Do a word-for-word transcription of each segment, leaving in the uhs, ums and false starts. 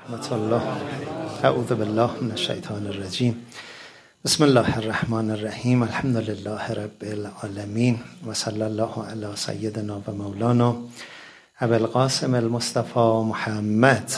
رحمت الله. اعوذ بالله من الشیطان الرجیم. بسم الله الرحمن الرحیم. الحمد لله رب العالمین و صلی الله علی سیدنا و مولانا ابی القاسم المصطفى محمد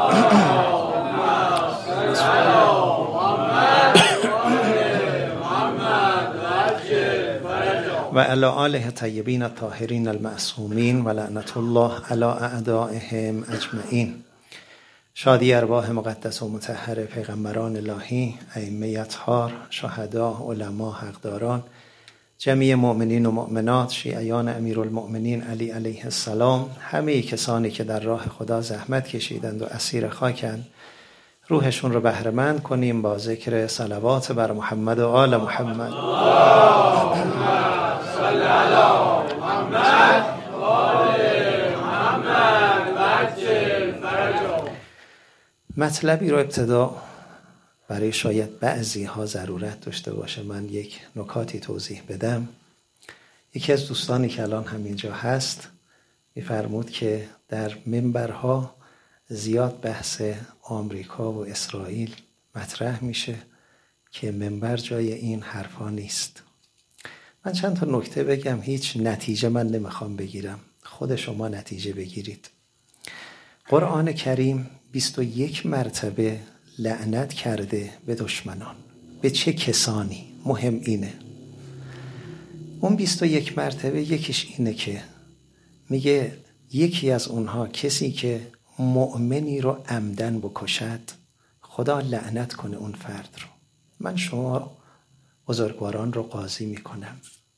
و علی آله طیبین الطاهرین المعصومین و لعنت الله علی اعدائهم اجمعین. شادی ارواح مقدس و مطهر پیغمبران الهی، ائمه اطهار، شهدا، علما، حقداران، جمیع مؤمنین و مؤمنات، شیعیان امیرالمؤمنین علی علیه السلام، همه کسانی که در راه خدا زحمت کشیدند و اسیر خاکند، روحشون رو بهره مند کنیم با ذکر صلوات بر محمد و آل محمد. صلی علی محمد و آل محمد وعجل فرجهم. مطلبی رو ابتدا برای شاید بعضی ها ضرورت داشته باشه من یک نکاتی توضیح بدم. یکی از دوستانی که الان همینجا هست میفرمود که در منبرها زیاد بحث آمریکا و اسرائیل مطرح میشه که منبر جای این حرفا نیست. من چند تا نکته بگم، هیچ نتیجه من نمیخوام بگیرم، خود شما نتیجه بگیرید. قرآن کریم بیست و یک مرتبه لعنت کرده به دشمنان. به چه کسانی؟ مهم اینه. اون بیست و یک مرتبه یکیش اینه که میگه یکی از اونها کسی که مؤمنی رو عمدن بکشد خدا لعنت کنه اون فرد رو. من شما بزرگواران رو قاضی میکنم،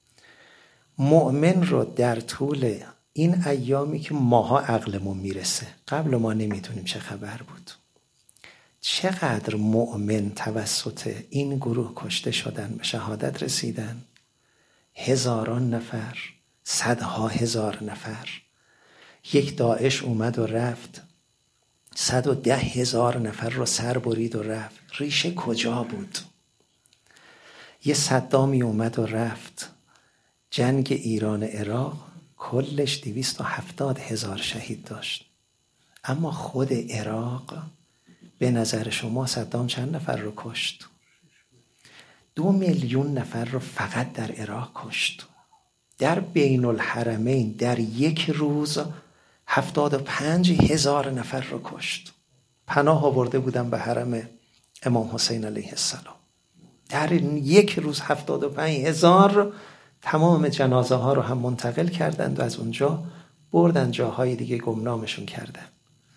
مؤمن رو در طول این ایامی که ماها عقلمون میرسه، قبل ما نمیتونیم چه خبر بود، چقدر مؤمن توسط این گروه کشته شدن، به شهادت رسیدن؟ هزاران نفر، صدها هزار نفر. یک داعش اومد و رفت، صد و ده هزار نفر رو سر برید و رفت. ریشه کجا بود؟ یه صدامی اومد و رفت، جنگ ایران عراق کلش دویست و هفتاد هزار شهید داشت، اما خود عراق به نظر شما صدام چند نفر رو کشت؟ دو میلیون نفر رو فقط در عراق کشت. در بین الحرمین در یک روز هفتاد و پنج هزار نفر رو کشت. پناه آورده بودن به حرم امام حسین علیه السلام. در یک روز هفتاد و پنج هزار، تمام جنازه ها رو هم منتقل کردند و از اونجا بردن جاهای دیگه گمنامشون کردن.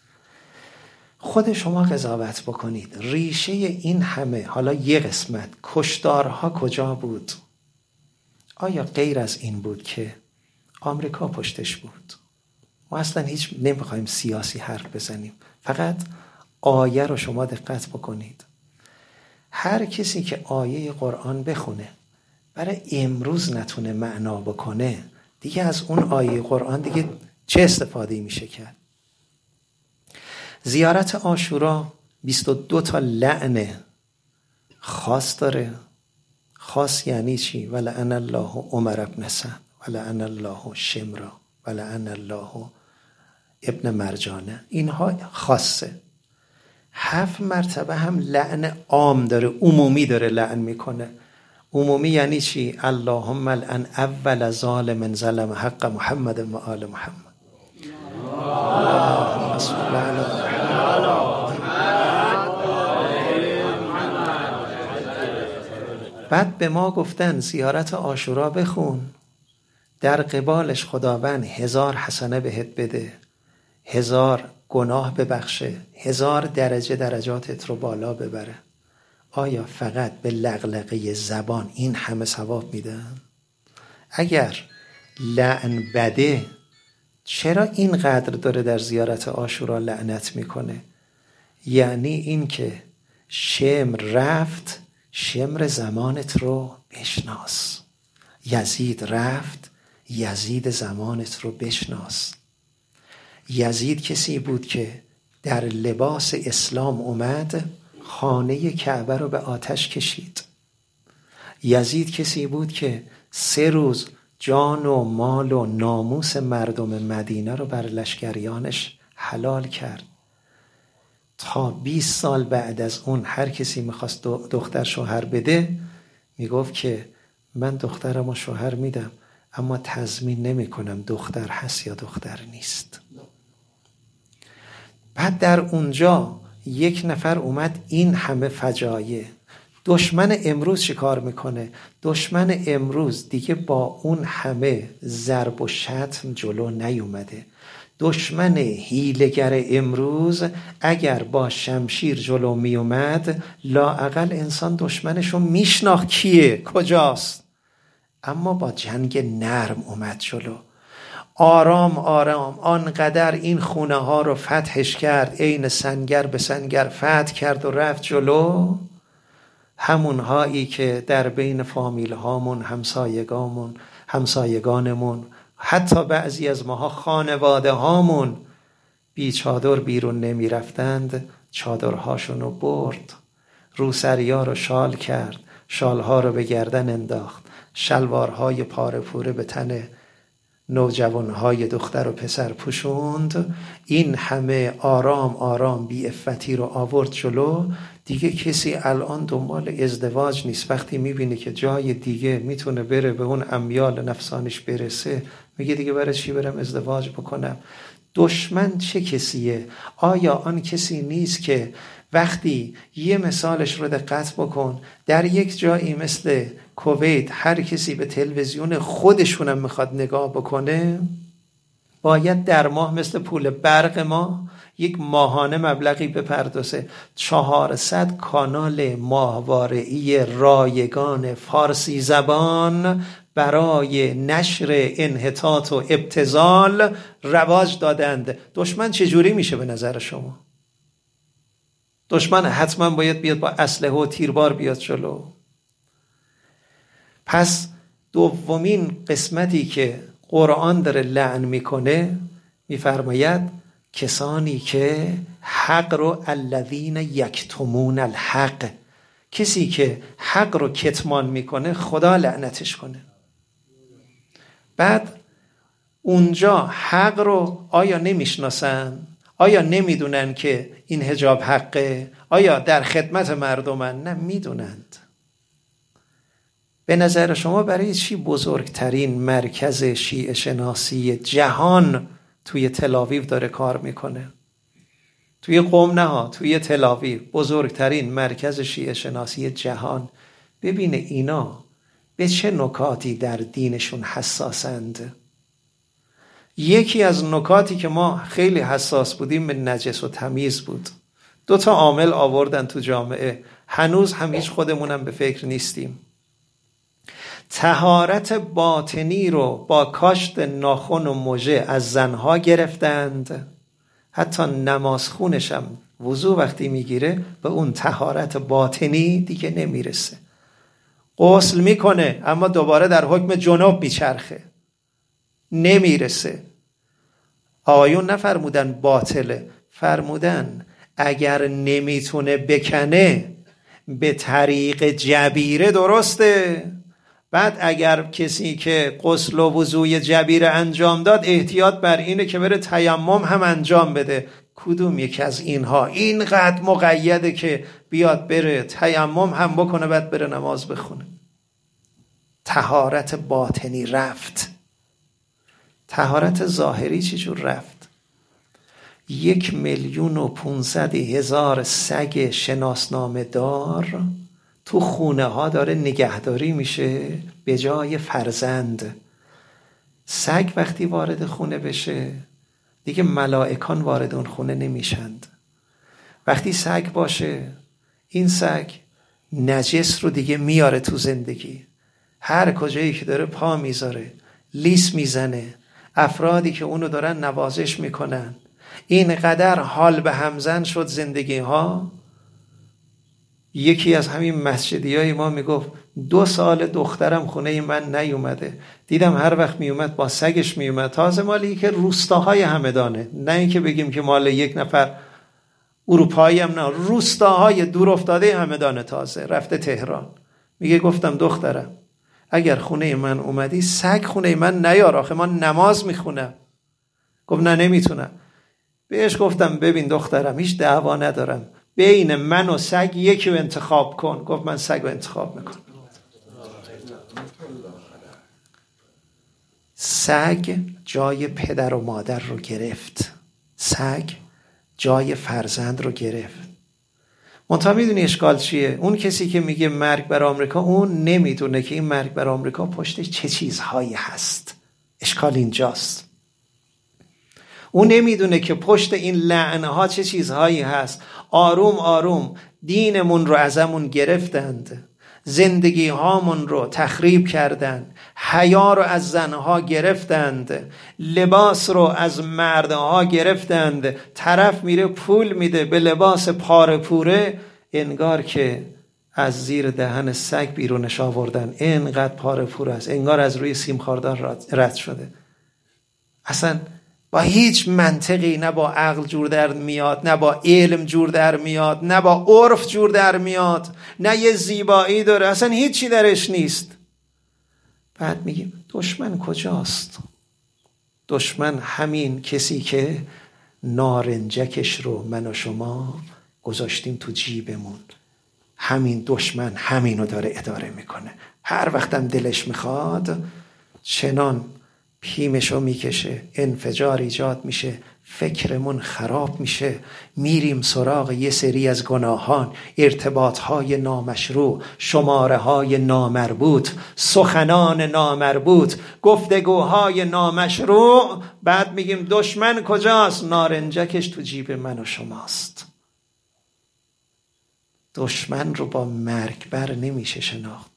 خود شما قضاوت بکنید، ریشه این همه، حالا یه قسمت، کشتارها کجا بود؟ آیا غیر از این بود که آمریکا پشتش بود؟ ما اصلا هیچ نمیخوایم سیاسی حرف بزنیم، فقط آیه رو شما دقت بکنید. هر کسی که آیه قرآن بخونه برای امروز نتونه معنا بکنه، دیگه از اون آیه قرآن دیگه چه استفاده میشه کرد؟ زیارت عاشورا بیست و دو تا لعن خاص داره. خاص یعنی چی؟ ولعن الله عمر ابن سعد ولعن الله شمرا ولعن الله ابن مرجانه. اینها خاصه. هفت مرتبه هم لعن عام داره، عمومی داره لعن میکنه. عمومی یعنی چی؟ اللهم لعن اول ظالم ظلم حق محمد و آل محمد. اللهم صل علی محمد. بعد به ما گفتن زیارت عاشورا بخون، در قبالش خداوند هزار حسنه بهت بده، هزار گناه ببخشه، هزار درجه درجاتت رو بالا ببره. آیا فقط به لغلقه زبان این همه ثواب میدن؟ اگر لعن بده چرا اینقدر داره در زیارت عاشورا لعنت میکنه؟ یعنی این که شمر رفت، شمر زمانت رو بشناس. یزید رفت، یزید زمانت رو بشناس. یزید کسی بود که در لباس اسلام اومد، خانه کعبه رو به آتش کشید. یزید کسی بود که سه روز جان و مال و ناموس مردم مدینه رو بر لشکریانش حلال کرد. تا بیست سال بعد از اون هر کسی میخواست دختر شوهر بده میگفت که من دخترمو شوهر میدم اما تضمین نمی کنم دختر هست یا دختر نیست. بعد در اونجا یک نفر اومد این همه فجایع. دشمن امروز چی کار میکنه؟ دشمن امروز دیگه با اون همه ضرب و شتم جلو نیومده. دشمن حیله‌گر امروز اگر با شمشیر جلو میومد لااقل انسان دشمنشو میشناخت کیه، کجاست، اما با جنگ نرم اومد جلو. آرام آرام آنقدر این خونه ها رو فتحش کرد، عین سنگر به سنگر فتح کرد و رفت جلو. همون هایی که در بین فامیل هامون، همسایگامون، همسایگانمون، حتی بعضی از ماها خانواده هامون بی چادر بیرون نمی رفتند، چادرهاشون رو برد، روسریا رو شال کرد، شالها رو به گردن انداخت، شلوارهای پاره پوره به تن نوجوانهای دختر و پسر پوشوند. این همه آرام آرام بی افتی رو آورد جلو. دیگه کسی الان دنبال ازدواج نیست. وقتی میبینه که جای دیگه میتونه بره به اون امیال نفسانش برسه میگه دیگه برای چی برم ازدواج بکنم. دشمن چه کسیه؟ آیا آن کسی نیست که وقتی یه مثالش رو دقت بکن، در یک جایی مثل کویت هر کسی به تلویزیون خودشونم میخواد نگاه بکنه باید در ماه مثل پول برق ما یک ماهانه مبلغی بپردازه. چهارصد کانال ماهواره‌ای رایگان فارسی زبان برای نشر انحطاط و ابتذال رواج دادند. دشمن چجوری میشه به نظر شما؟ دشمن حتما باید بیاد با اسلحه و تیربار بیاد جلو. پس دومین قسمتی که قرآن داره لعن میکنه میفرماید کسانی که حق رو الذین یکتمون الحق، کسی که حق رو کتمان میکنه خدا لعنتش کنه. بعد اونجا حق رو آیا نمیشناسن؟ آیا نمیدونن که این حجاب حقه؟ آیا در خدمت مردمن؟ نه، میدونند. به نظر شما برای چی بزرگترین مرکز شیعه شناسی جهان توی تل‌آویو داره کار میکنه؟ توی قم نه ها، توی تل‌آویو بزرگترین مرکز شیعه شناسی جهان. ببینه اینا به چه نکاتی در دینشون حساسند. یکی از نکاتی که ما خیلی حساس بودیم به نجس و تمیز بود. دو تا عامل آوردن تو جامعه، هنوز هم هیچ خودمونم به فکر نیستیم. طهارت باطنی رو با کاشت ناخن و مژه از زنها گرفتند. حتی نماز خونش هم وضو وقتی میگیره به اون طهارت باطنی دیگه نمیرسه. غسل میکنه اما دوباره در حکم جنوب میچرخه، نمیرسه. آقایون نفرمودن باطله، فرمودن اگر نمیتونه بکنه به طریق جبیره درسته. بعد اگر کسی که غسل و وضوی جبیره انجام داد احتیاط بر اینه که بره تیمم هم انجام بده. کدوم یک از اینها اینقدر مقیده که بیاد بره تیمم هم بکنه بعد بره نماز بخونه؟ طهارت باطنی رفت. طهارت ظاهری چی جور رفت؟ یک میلیون و پونصد هزار سگ شناسنامه دار تو خونه ها داره نگهداری میشه به جای فرزند. سگ وقتی وارد خونه بشه دیگه ملائکان وارد اون خونه نمیشند. وقتی سگ باشه این سگ نجس رو دیگه میاره تو زندگی. هر کجایی که داره پا میذاره لیس میزنه. افرادی که اونو دارن نوازش میکنن. اینقدر حال به همزن شد زندگی ها. یکی از همین مسجدی های ما میگفت دو سال دخترم خونه من نیومده، دیدم هر وقت میومد با سگش میومد. تازه مالی که روستاهای همدانه، نه اینکه بگیم که مال یک نفر اروپایی هم، نه، روستاهای دور افتاده همدانه. تازه رفته تهران. میگه گفتم دخترم اگر خونه من اومدی سگ خونه من نیار، آخه من نماز میخونم. گفت نه نمیتونم. بهش گفتم ببین دخترم هیچ دعوا ندارم، بین من و سگ یکی رو انتخاب کن. گفت من سگ رو انتخاب میکنم. سگ جای پدر و مادر رو گرفت، سگ جای فرزند رو گرفت. منتها میدونی اشکال چیه؟ اون کسی که میگه مرگ بر آمریکا، اون نمیدونه که این مرگ بر آمریکا پشتش چه چیزهایی هست. اشکال اینجاست. اون نمیدونه که پشت این لعنها چه چیزهایی هست. آروم آروم دینمون رو ازمون گرفتند، زندگی هامون رو تخریب کردند، حیا رو از زنها گرفتند، لباس رو از مردها گرفتند. طرف میره پول میده به لباس پاره پوره، انگار که از زیر دهن سگ بیرونش آوردن، اینقدر پاره پور است، انگار از روی سیم خاردار رد شده. اصلا با هیچ منطقی، نه با عقل جور در میاد، نه با علم جور در میاد، نه با عرف جور در میاد، نه یه زیبایی داره، اصلا هیچی درش نیست. بعد میگیم دشمن کجاست؟ دشمن همین کسی که نارنجکش رو من و شما گذاشتیم تو جیبمون، همین دشمن همینو داره اداره میکنه. هر وقتم دلش میخواد چنان پیمشو میکشه، انفجار ایجاد میشه، فکرمون خراب میشه، میریم سراغ یه سری از گناهان، ارتباطهای نامشروع، شماره‌های نامربوط، سخنان نامربوط، گفتگوهای نامشروع. بعد میگیم دشمن کجاست؟ نارنجکش تو جیب من و شماست. دشمن رو با مرگ بر نمیشه شناخت.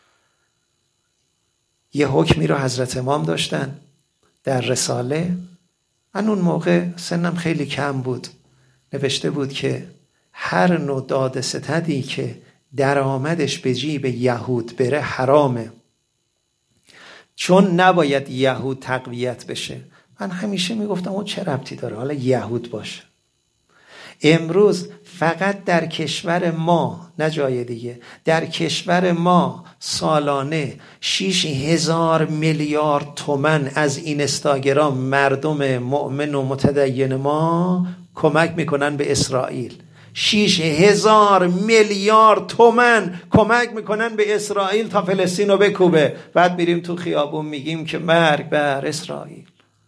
یه حکمی رو حضرت امام داشتن در رساله. من اون موقع سنم خیلی کم بود. نوشته بود که هر نوع داد ستدی که درآمدش به جیب یهود بره حرامه، چون نباید یهود تقویت بشه. من همیشه میگفتم اون چه ربطی داره حالا یهود باشه. امروز فقط در کشور ما، نه جای دیگه، در کشور ما سالانه شیش هزار میلیارد تومن از اینستاگرام مردم مؤمن و متدین ما کمک میکنن به اسرائیل. شیش هزار میلیارد تومن کمک میکنن به اسرائیل تا فلسطین رو بکوبه. بعد میریم تو خیابون میگیم که مرگ بر اسرائیل.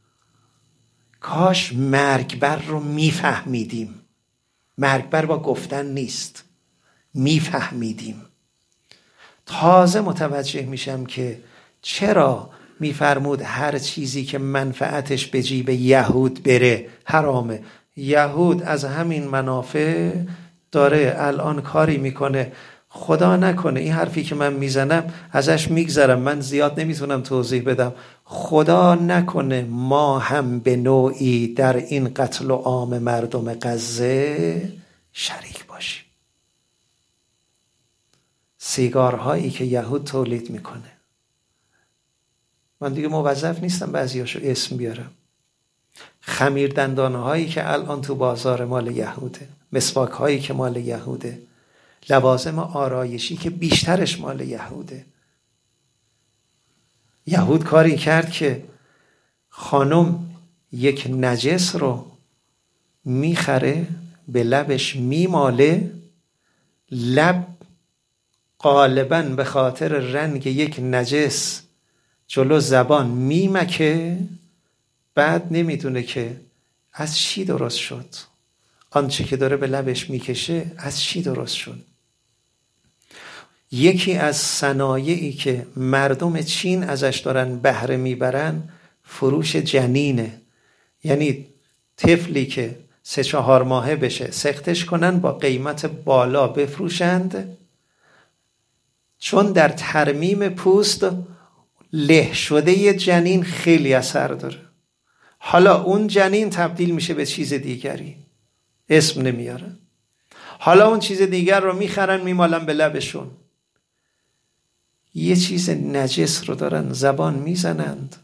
کاش مرگ بر رو میفهمیدیم. مرگ بر با گفتن نیست، میفهمیدیم. تازه متوجه میشم که چرا میفرمود هر چیزی که منفعتش به جیب یهود بره حرامه. یهود از همین منافع داره الان کاری میکنه. خدا نکنه این حرفی که من میزنم ازش میگذرم، من زیاد نمیتونم توضیح بدم. خدا نکنه ما هم به نوعی در این قتل و عام مردم غزه شریک باشیم. سیگارهایی که یهود تولید میکنه، من دیگه موظف نیستم بعضیاشو اسم بیارم. خمیر دندانهایی که الان تو بازار مال یهوده، مسواک هایی که مال یهوده، لوازم آرایشی که بیشترش مال یهوده. یهود کاری کرد که خانم یک نجس رو میخره به لبش میماله، لب غالباً به خاطر رنگ یک نجس جلو زبان میمکه، بعد نمیدونه که از چی درست شد. آنچه که داره به لبش میکشه از چی درست شد. یکی از صنایعی که مردم چین ازش دارن بهره میبرن فروش جنینه. یعنی طفلی که سه چهار ماهه بشه سختش کنن با قیمت بالا بفروشند، چون در ترمیم پوست له شده جنین خیلی اثر داره. حالا اون جنین تبدیل میشه به چیز دیگری، اسم نمیاره. حالا اون چیز دیگر رو میخرن میمالن به لبشون. یه چیز نجس رو دارن زبان میزنند،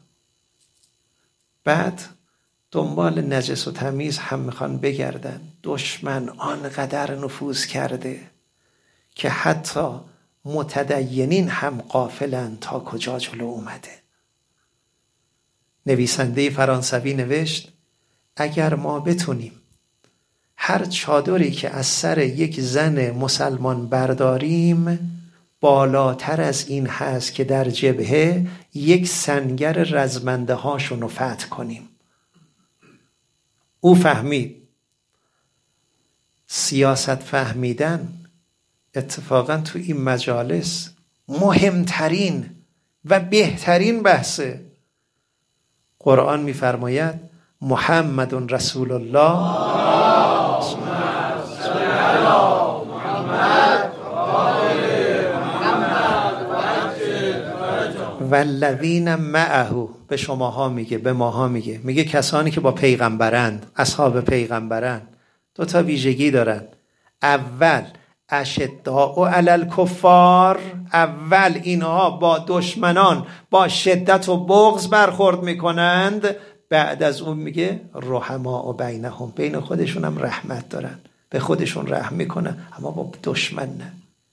بعد دنبال نجس و تمیز هم میخوان بگردن. دشمن آنقدر نفوذ کرده که حتی متدینین هم غافلن تا کجا جلو اومده. نویسنده فرانسوی نوشت اگر ما بتونیم هر چادری که از سر یک زن مسلمان برداریم بالاتر از این هست که در جبهه یک سنگر رزمنده هاشون رو فتح کنیم. او فهمید سیاست فهمیدن اتفاقا تو این مجالس مهمترین و بهترین بحثه. قرآن میفرماید محمد رسول الله والذین معه، به شماها میگه، به ماها میگه، میگه کسانی که با پیغمبرند، اصحاب پیغمبرند. دو تا ویژگی دارن. اول اشداء علی الکفار، اول اینها با دشمنان با شدت و بغض برخورد میکنند. بعد از اون میگه رحماء بینهم، بین خودشون هم رحمت دارن، به خودشون رحم میکنن، اما با دشمن نه.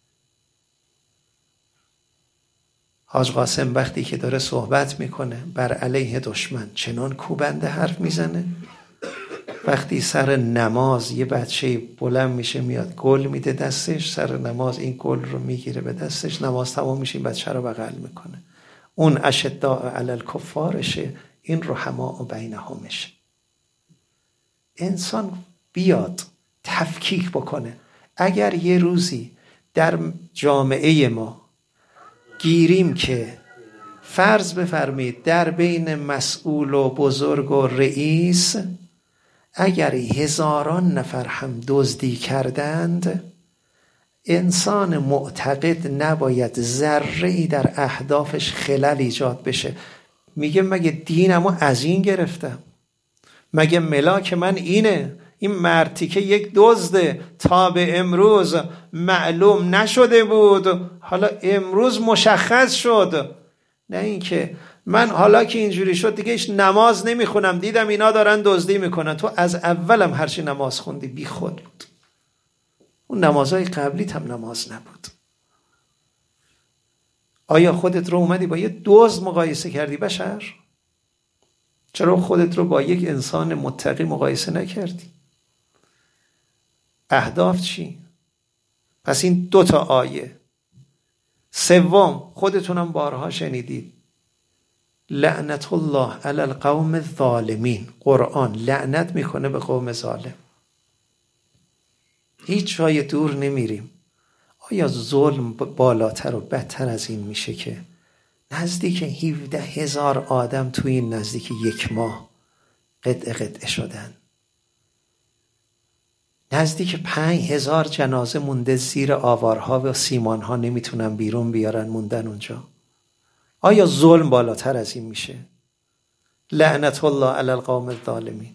حاج قاسم وقتی که داره صحبت میکنه بر علیه دشمن چنان کوبنده حرف میزنه. وقتی سر نماز یه بچه بلند میشه میاد گل میده دستش، سر نماز این گل رو میگیره به دستش، نماز تمام میشه این بچه رو بغل میکنه. اون اشداء علی الکفارشه، این رحماء بینهمشه. انسان بیاد تفکیک بکنه. اگر یه روزی در جامعه ما گیریم که فرض بفرمید در بین مسئول و بزرگ و رئیس اگر هزاران نفر هم دزدی کردند، انسان معتقد نباید ذره‌ای در اهدافش خلل ایجاد بشه. میگه مگه دینمو از این گرفتم؟ مگه ملاک من اینه؟ این مرتی که یک دزده تا به امروز معلوم نشده بود، حالا امروز مشخص شد. نه اینکه من حالا که اینجوری شد دیگه ایش نماز نمیخونم، دیدم اینا دارن دزدی میکنن. تو از اولم هرچی نماز خوندی بی خود بود. اون نمازهای قبلیت هم نماز نبود. آیا خودت رو اومدی با یه دزد مقایسه کردی بشر؟ چرا خودت رو با یک انسان متقی مقایسه نکردی؟ اهداف چی؟ پس این دو تا آیه. سوم، خودتونم بارها شنیدید، لعنت الله علی القوم الظالمین. قرآن لعنت میکنه به قوم ظالم. هیچ جای دور نمیریم. آیا ظلم بالاتر و بدتر از این میشه که نزدیک هفده هزار آدم توی این نزدیک یک ماه قطعه قطعه شدن؟ نزدیک پنج هزار جنازه مونده زیر آوارها و سیمانها، نمیتونن بیرون بیارن، موندن اونجا. آیا ظلم بالاتر از این میشه؟ لعنت الله علی القوم الظالمین.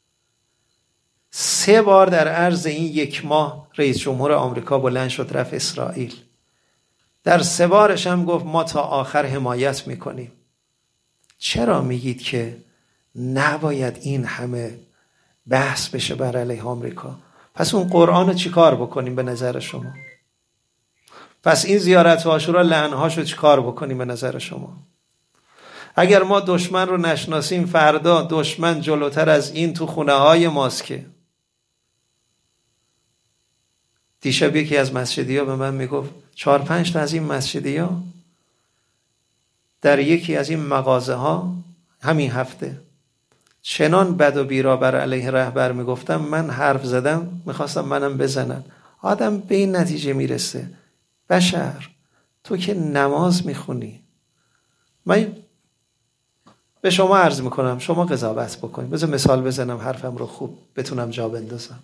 سه بار در عرض این یک ماه رئیس جمهور آمریکا بلند شد رفت اسرائیل. در سه بارش هم گفت ما تا آخر حمایت میکنیم. چرا میگید که نباید این همه بحث بشه بر علیه آمریکا؟ پس اون قرآن رو چی کار بکنیم به نظر شما؟ پس این زیارت و عاشورا لعنهاش رو چی کار بکنیم به نظر شما؟ اگر ما دشمن رو نشناسیم، فردا دشمن جلوتر از این تو خونه های ماست. که دیشب یکی از مسجدی ها به من میگفت چهار پنج تا از این مسجدی ها در یکی از این مغازه ها همین هفته چنان بد و بیرا بر علیه رهبر میگفتم، من حرف زدم میخواستم منم بزنن. آدم به این نتیجه میرسه بشر تو که نماز میخونی، من به شما عرض میکنم شما قضاوت بکنید. بذار مثال بزنم حرفم رو خوب بتونم جا بندازم.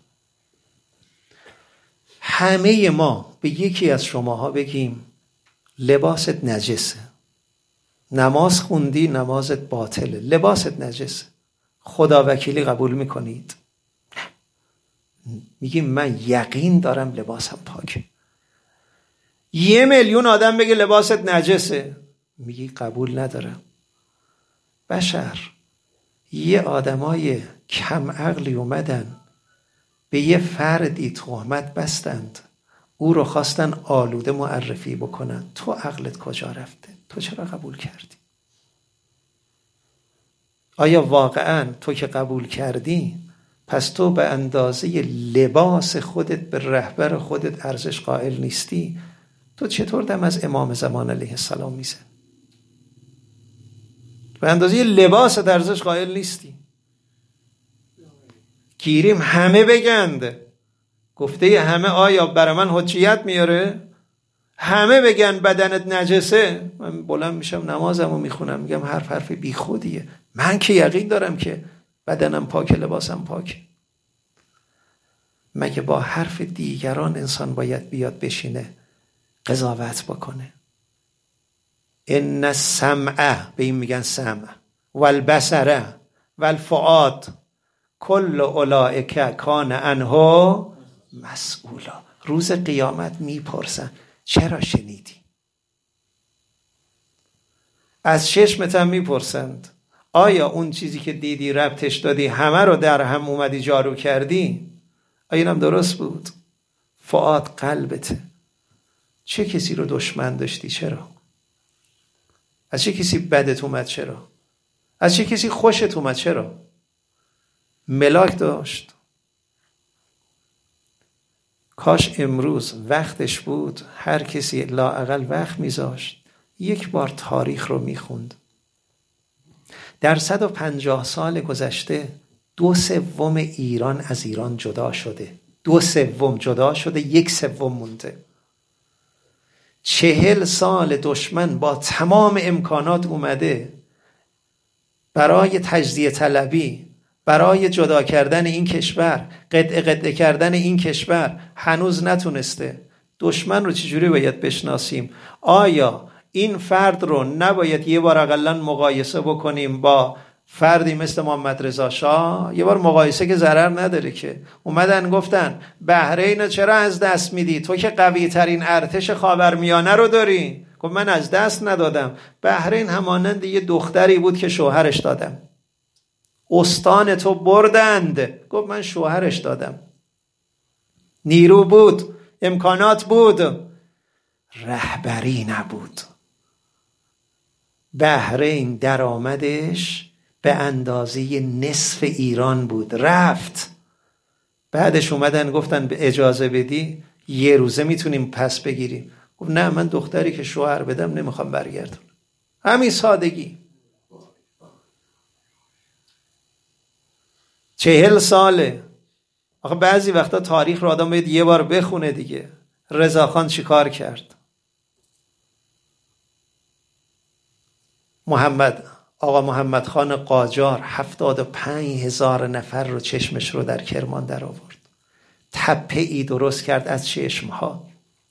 همه ما به یکی از شماها بگیم لباست نجسه، نماز خوندی نمازت باطله، لباست نجسه، خدا وکیلی قبول میکنید؟ میگیم من یقین دارم لباسم پاکه. یه میلیون آدم بگه لباست نجسه، میگی قبول ندارم. بشر یه آدمای کم عقلی اومدن به یه فردی تهمت بستند، او رو خواستن آلوده معرفی بکنن. تو عقلت کجا رفته؟ تو چرا قبول کردی؟ آیا واقعا تو که قبول کردی پس تو به اندازه لباس خودت به رهبر خودت ارزش قائل نیستی، تو چطور دم از امام زمان علیه السلام میزن؟ به اندازه لباس ارزش قائل نیستی. گیریم همه بگند، گفته همه آیا برای من حجیت میاره؟ همه بگن بدنت نجسه، من بلند میشم نمازمو میخونم میگم حرف حرف بی خودیه. من که یقین دارم که بدنم پاک، لباسم پاک. مگه با حرف دیگران انسان باید بیاد بشینه قضاوت بکنه؟ ان السمع، به این میگن سمع، والبصر والفؤاد کل اولئک کان عنه مسئولا. روز قیامت میپرسن چرا شنیدی؟ از چشمت هم میپرسند آیا اون چیزی که دیدی ربطش دادی همه رو در هم اومدی جارو کردی؟ آیا اینم درست بود؟ فؤاد قلبته. چه کسی رو دشمن داشتی؟ چرا؟ از چه کسی بدت اومد؟ چرا؟ از چه کسی خوشت اومد؟ چرا؟ ملاک داشت. کاش امروز وقتش بود هر کسی لااقل وقت میذاشت یک بار تاریخ رو میخوند. در صد و پنجاه سال گذشته دو سوم ایران از ایران جدا شده. دو سوم جدا شده، یک سوم مونده. چهل سال دشمن با تمام امکانات اومده برای تجزیه طلبی، برای جدا کردن این کشور، قطعه قطعه کردن این کشور، هنوز نتونسته. دشمن رو چجوری باید بشناسیم؟ آیا این فرد رو نباید یه بار اقلا مقایسه بکنیم با فردی مثل محمد رضا شاه؟ یه بار مقایسه که ضرر نداره که. اومدن گفتن بحرین چرا از دست میدی؟ تو که قوی ترین ارتش خاورمیانه رو داری. گفت من از دست ندادم. بحرین همانند یه دختری بود که شوهرش دادم. استان تو بردند. گفت من شوهرش دادم. نیرو بود، امکانات بود، رهبری نبود. بحرین درآمدش به اندازه نصف ایران بود، رفت. بعدش اومدن گفتن به اجازه بدی یه روزه میتونیم پس بگیریم. گفت نه، من دختری که شوهر بدم نمیخوام برگردم. همین سادگی. چهل ساله. آخه بعضی وقتا تاریخ رو آدم باید یه بار بخونه دیگه. رضاخان چی کار کرد؟ محمد آقا محمد خان قاجار هفتاد و پنج هزار نفر رو چشمش رو در کرمان در آورد. تپه ای درست کرد از چشمها.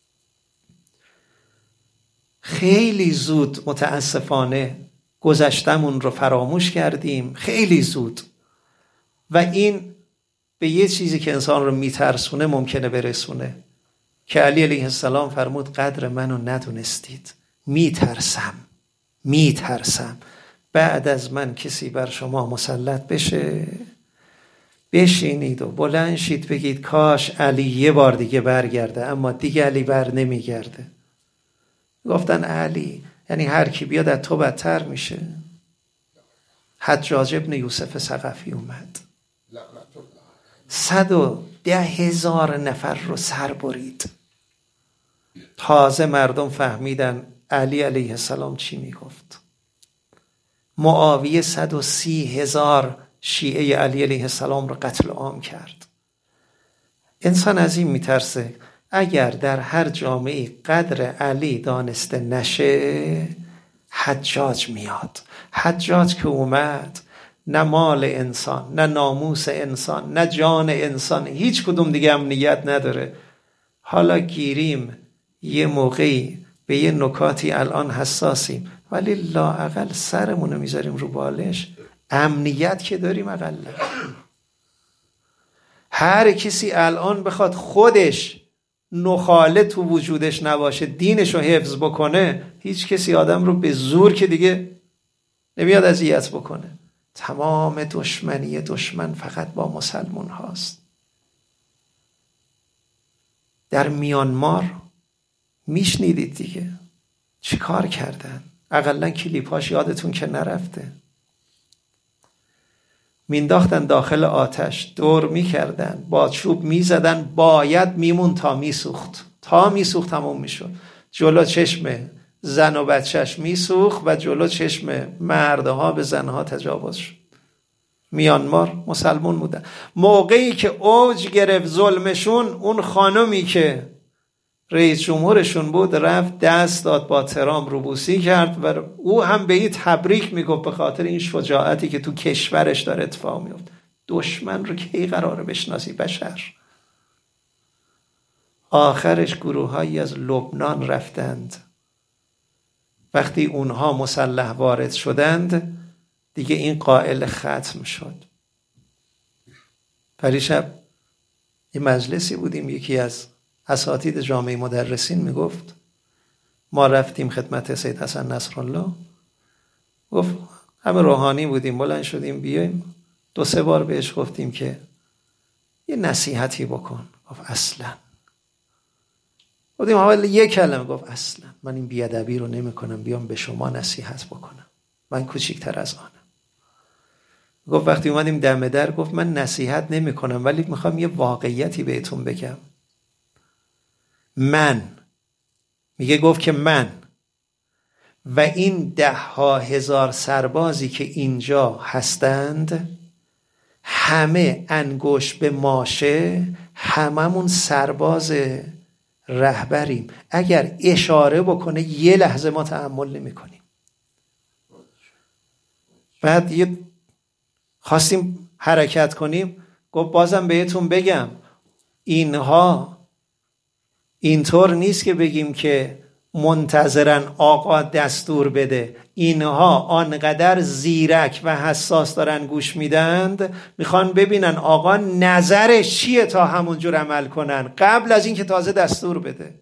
خیلی زود متاسفانه گذشتمون رو فراموش کردیم، خیلی زود. و این به یه چیزی که انسان رو میترسونه ممکنه برسونه که علی علیه السلام فرمود قدر منو ندونستید. میترسم میترسم بعد از من کسی بر شما مسلط بشه بشینید و بلند شید بگید کاش علی یه بار دیگه برگرده، اما دیگه علی بر نمیگرده. گفتن علی یعنی هر کی بیاد از تو بدتر میشه. حجاج ابن یوسف ثقفی اومد صد و ده هزار نفر رو سر برید. تازه مردم فهمیدن علی علیه السلام چی میگفت. معاویه صد و سی هزار شیعه علی علیه السلام رو قتل عام کرد. انسان از این میترسه اگر در هر جامعه قدر علی دانسته نشه حجاج میاد. حجاج که اومد نه مال انسان، نه ناموس انسان، نه جان انسان، هیچ کدوم دیگه امنیت نداره. حالا گیریم یه موقعی به یه نکاتی الان حساسیم ولی لااقل سرمونو میذاریم رو بالش. امنیت که داریم اقل. هر کسی الان بخواد خودش نخاله تو وجودش نباشه دینشو حفظ بکنه، هیچ کسی آدم رو به زور که دیگه نمیاد اذیت بکنه. تمام دشمنی دشمن فقط با مسلمان هاست. در میانمار میشنیدید دیگه چی کار کردن. اقلا کلیپاش یادتون که نرفته. مینداختن داخل آتش، دور میکردن، با چوب میزدن، باید میمون تا میسوخت، تا میسوخت تموم میشد. جلو چشم زن و بچهش میسوخت و جلو چشم مردها به زنها تجاوز شد. میانمار مسلمون بودن. موقعی که اوج گرفت ظلمشون، اون خانمی که رئیس جمهورشون بود رفت دست داد، با ترام روبوسی کرد و او هم به این تبریک میگفت به خاطر این شجاعتی که تو کشورش داره اتفاق میفته. دشمن رو کی قراره بشناسی بشر؟ آخرش گروهایی از لبنان رفتند. وقتی اونها مسلح وارد شدند دیگه این قائل ختم شد. پریشب یه مجلسی بودیم، یکی از اساتید جامعه مدرسین میگفت ما رفتیم خدمت سید حسن نصرالله، گفت همه روحانی بودیم، بلند شدیم بیایم، دو سه بار بهش گفتیم که یه نصیحتی بکن. گفت اصلا. گفتیم حالا یک کلمه. گفت اصلا من این بیادبی رو نمی کنم بیام به شما نصیحت بکنم، من کوچیکتر از آنم. گفت وقتی اومدیم دم در گفت من نصیحت نمی کنم ولی میخوام یه واقعیتی بهتون بگم. من میگه گفت که من و این ده ها هزار سربازی که اینجا هستند همه انگوش به ماشه، هممون سرباز رهبریم، اگر اشاره بکنه یه لحظه ما تحمل نمی کنیم. بعد یه خواستیم حرکت کنیم، گفت بازم بهتون بگم اینها اینطور نیست که بگیم که منتظرن آقا دستور بده، اینها آنقدر زیرک و حساس دارن گوش میدند، میخوان ببینن آقا نظرش چیه تا همونجور عمل کنن قبل از این که تازه دستور بده.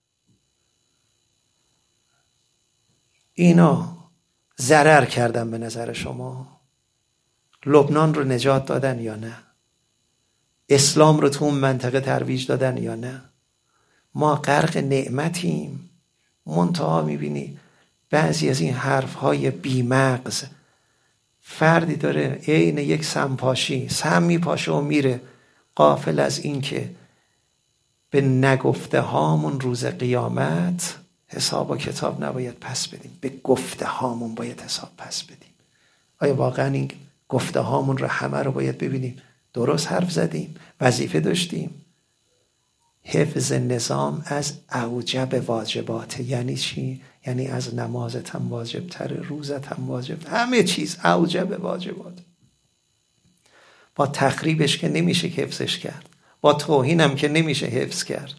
اینا ضرر کردن به نظر شما؟ لبنان رو نجات دادن یا نه؟ اسلام رو تو اون منطقه ترویج دادن یا نه؟ ما غرق نعمتیم، منتها میبینی بعضی از این حرفهای بیمغز، فردی داره عین یک سمپاشی سم میپاشه و میره، غافل از این که به نگفته هامون روز قیامت حساب و کتاب نباید پس بدیم، به گفته هامون باید حساب پس بدیم. آیا واقعا این گفته هامون رو همه رو باید ببینیم درست حرف زدیم، وظیفه داشتیم؟ حفظ نظام از اوجب واجبات. یعنی چی؟ یعنی از نمازت هم واجب تره، روزت هم واجب، همه چیز اوجب واجبات. با تخریبش که نمیشه که حفظش کرد، با توهین هم که نمیشه حفظ کرد.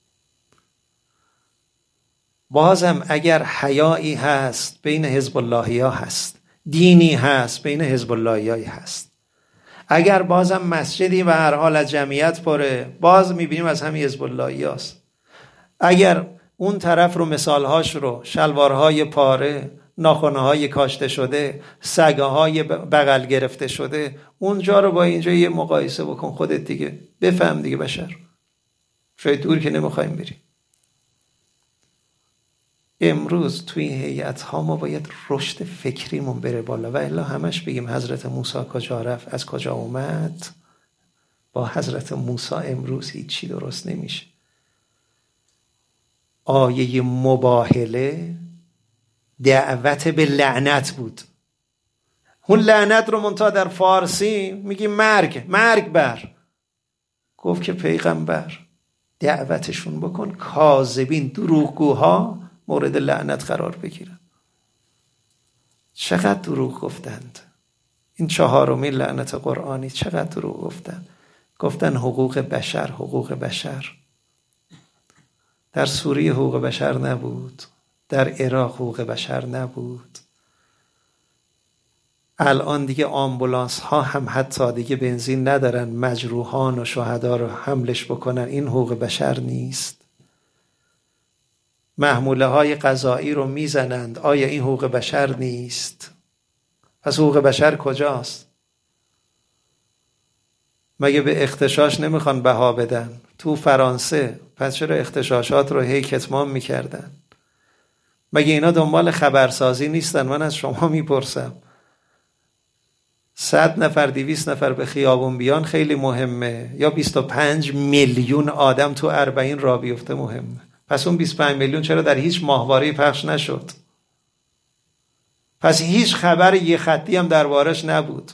بازم اگر حیایی هست بین حزب اللهی ها هست، دینی هست بین حزب اللهی های هست. اگر بازم مسجدی و هر حال از جمعیت پره، باز میبینیم از همین حزب اللهی هست. اگر اون طرف رو مثالهاش رو شلوارهای پاره، ناخنهای کاشته شده، سگهای بغل گرفته شده، اونجا رو با اینجا یه مقایسه بکن خودت دیگه، بفهم دیگه بشر. شاید دور که نمیخوایم بریم. امروز توی هیئت ها ما باید رشد فکریمون بره بالا و الا همش بگیم حضرت موسی کجا رفت، از کجا اومد. با حضرت موسی امروز هیچی درست نمیشه. آیه مباهله دعوت به لعنت بود. اون لعنت رو منتها در فارسی میگیم مرگ، مرگ بر. گفت که پیغمبر دعوتشون بکن کاذبین، دروغگوها مورد لعنت قرار بگیرن. چقدر دروغ گفتند. این چهارمین لعنت قرآنی. چقدر دروغ گفتن. گفتن حقوق بشر، حقوق بشر. در سوریه حقوق بشر نبود، در عراق حقوق بشر نبود. الان دیگه آمبولانس ها هم حتی دیگه بنزین ندارن، مجروحان و شهدا رو حملش بکنن. این حقوق بشر نیست. محموله های غذایی رو میزنند، آیا این حقوق بشر نیست؟ پس حقوق بشر کجاست؟ مگه به اغتشاش نمیخوان بها بدن؟ تو فرانسه پس چرا اغتشاشات رو هی کتمان میکردن؟ مگه اینا دنبال خبرسازی نیستن؟ من از شما میپرسم. صد نفر دویست نفر به خیابون بیان خیلی مهمه، یا بیست و پنج میلیون آدم تو اربعین را بیفته مهمه. پس اون بیست و پنج میلیون چرا در هیچ ماهواره‌ای پخش نشد؟ پس هیچ خبر یه خطی هم دربارش نبود.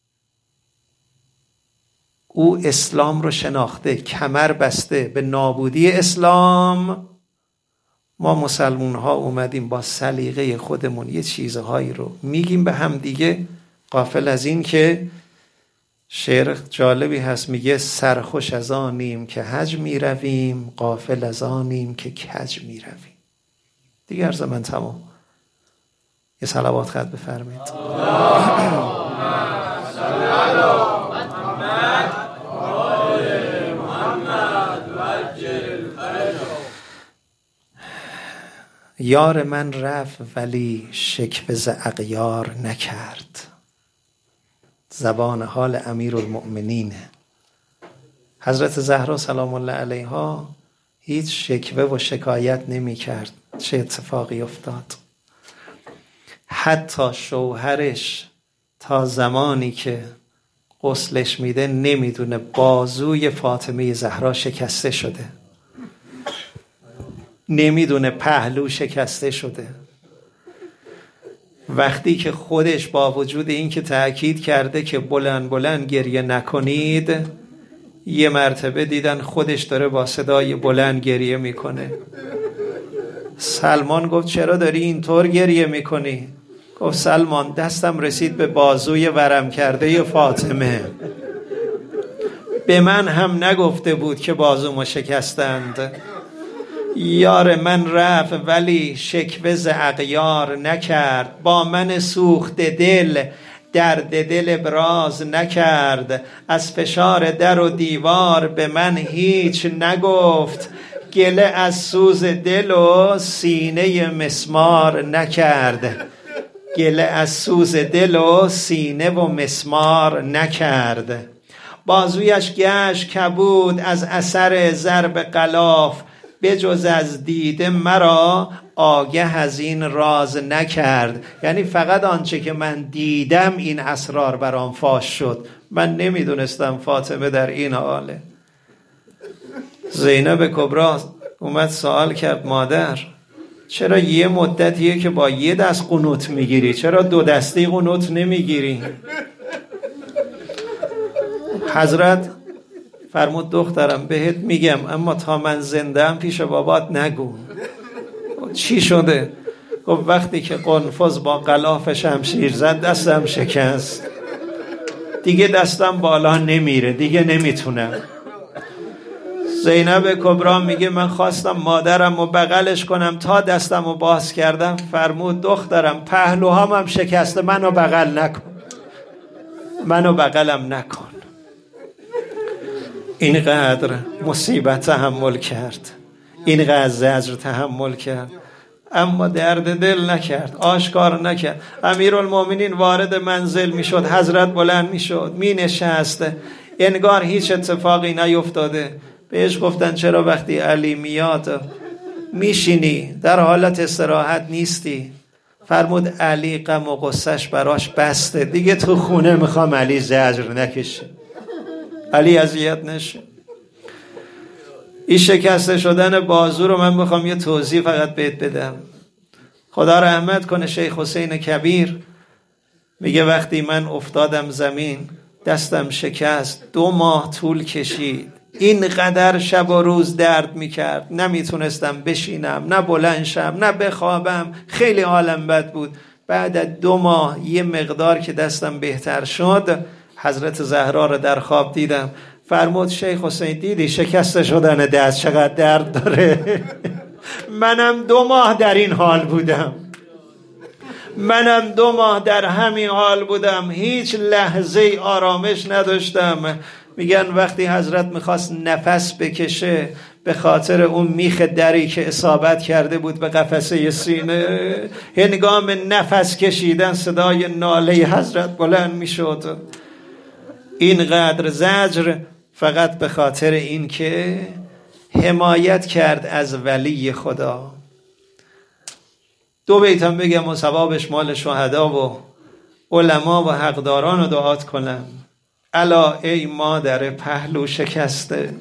او اسلام رو شناخته، کمر بسته به نابودی اسلام. ما مسلمون ها اومدیم با سلیقه خودمون یه چیزهایی رو میگیم به هم دیگه، غافل از این که شعر جالبی هست میگه سرخوش از آنیم که حج میرویم، غافل از آنیم که کج میرویم. دیگه عرض من تمام. یه صلوات خط بفرمایید. یار من رفت ولی شکوه ز اغیار نکرد. زبان حال امیرالمؤمنینه. حضرت زهرا سلام الله علیها هیچ شکوه و شکایت نمی کرد چه اتفاقی افتاد. حتی شوهرش تا زمانی که غسلش میده نمیدونه بازوی فاطمه زهرا شکسته شده، نمیدونه پهلو شکسته شده. وقتی که خودش با وجود این که تأکید کرده که بلند بلند گریه نکنید، یه مرتبه دیدن خودش داره با صدای بلند گریه میکنه. سلمان گفت چرا داری اینطور گریه میکنی؟ گفت سلمان دستم رسید به بازوی ورم کرده فاطمه، به من هم نگفته بود که بازومو شکستند. یار من رفت ولی شکوه ز اغیار نکرد، با من سوخت دل درد دل ابراز نکرد. از فشار در و دیوار به من هیچ نگفت، گله از سوز دل و سینه مسمار نکرد. گله از سوز دل و سینه و مسمار نکرد. بازویش گشت کبود از اثر ضرب غلاف، بجز از دیده مرا آگه از این راز نکرد. یعنی فقط آنچه که من دیدم این اسرار برام فاش شد، من نمیدونستم فاطمه در این حاله. زینب کبری اومد سوال کرد مادر چرا یه مدتیه که با یه دست قنوت میگیری، چرا دو دستی قنوت نمیگیری؟ حضرت فرمود دخترم بهت میگم اما تا من زنده‌ام پیش بابات نگو. چی شده؟ گفت وقتی که قنفذ با غلاف شمشیر زد دستم شکست، دیگه دستم بالا نمیره، دیگه نمیتونم. زینب کبری میگه من خواستم مادرم رو بغلش کنم، تا دستم رو باز کردم فرمود دخترم پهلوهام هم شکسته، منو بغل نکن، منو بغلم نکن. اینقدر مصیبت تحمل کرد، اینقدر زجر تحمل کرد، اما درد دل نکرد، آشکار نکرد. امیرالمومنین وارد منزل میشد، حضرت بلند میشد، می نشست، انگار هیچ اتفاقی نیفتاده. بهش گفتن چرا وقتی علی میاد میشینی، در حالت استراحت نیستی؟ فرمود علی غم و غصهش براش بسته، دیگه تو خونه میخوام علی زجر نکشه، علی اذیت نشه. این شکسته شدن بازو رو من میخوام یه توضیح فقط بهت بدم. خدا رحمت کنه شیخ حسین کبیر میگه وقتی من افتادم زمین دستم شکست، دو ماه طول کشید، اینقدر شب و روز درد میکرد، نمیتونستم بشینم، نه بلند شم، نه بخوابم، خیلی حالم بد بود. بعد از دو ماه یه مقدار که دستم بهتر شد، حضرت زهرا رو در خواب دیدم. فرمود شیخ حسین دیدی شکسته شدن دست چقدر درد داره؟ منم دو ماه در این حال بودم، منم دو ماه در همین حال بودم، هیچ لحظه آرامش نداشتم. میگن وقتی حضرت میخواست نفس بکشه به خاطر اون میخ دری که اصابت کرده بود به قفسه سینه، هنگام نفس کشیدن صدای ناله حضرت بلند میشد. اینقدر زجر فقط به خاطر این که حمایت کرد از ولی خدا. دو بیتم بگم و ثوابش مال شهدا و علما و حقداران رو دعات کنم. الا ای مادر پهلو شکسته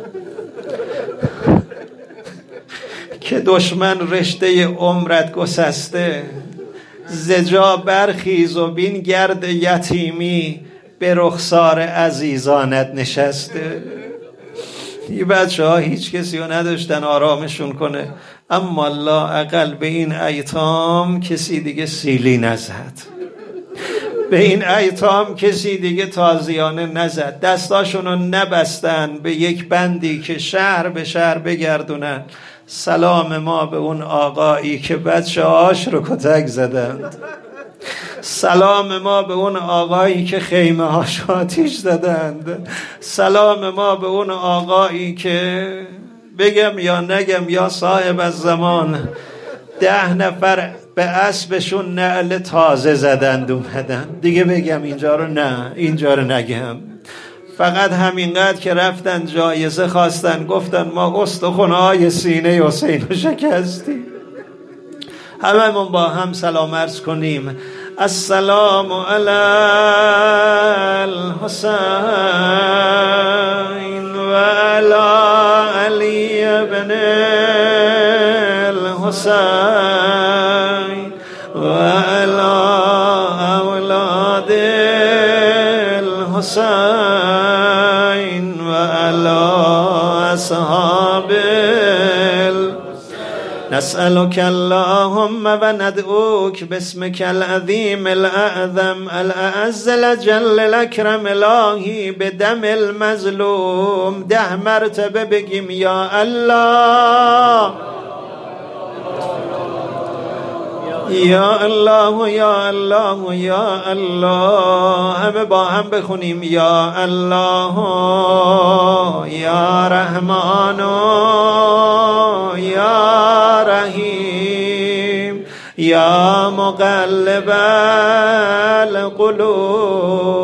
که دشمن رشته عمرت گسسته، زجا برخیز و بین گرد یتیمی به رخسار عزیزانت نشسته. این بچه ها هیچ کسی رو نداشتن آرامشون کنه، اما لااقل به این ایتام کسی دیگه سیلی نزد، به این ایتام کسی دیگه تازیانه نزد، دستاشون رو نبستن به یک بندی که شهر به شهر بگردونن. سلام ما به اون آقایی که بچه هاش رو کتک زدند، سلام ما به اون آقایی که خیمه هاش آتیش زدند، سلام ما به اون آقایی که بگم یا نگم یا صاحب از زمان ده نفر به اسبشون نعل تازه زدند اومدن. دیگه بگم اینجا رو نه، اینجا رو نگم. فقط همینقدر که رفتن جایزه خواستن، گفتن ما استخونهای سینه حسین رو شکستیم. هممون با هم سلام عرض کنیم. السلام علی الحسین و علی علی بن الحسین و علی اولاد الحسین و علی اصحاب نسألك اللهم و ندعوك باسمك العظيم الأعظم الأعز الأجل الأكرم الهی بدم المظلوم. ده مرتبه بگیم یا الله یا الله یا الله یا الله. همه با هم بخونیم یا الله یا رحمان یا رحیم یا مقلب القلوب.